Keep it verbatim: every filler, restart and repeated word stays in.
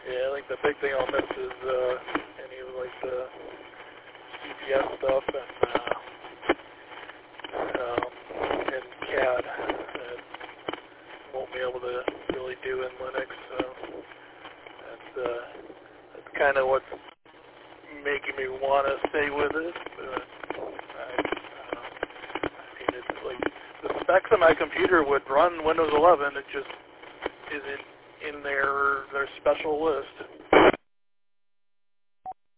Yeah, I think the big thing I'll miss is uh, any of like the C P S stuff and uh, um, and C A D. That won't be able to really do in Linux. So that's uh, that's kind of what's making me want to stay with it. But I, uh, I mean, it's like the specs of my computer would run Windows eleven. It just isn't in their their special list.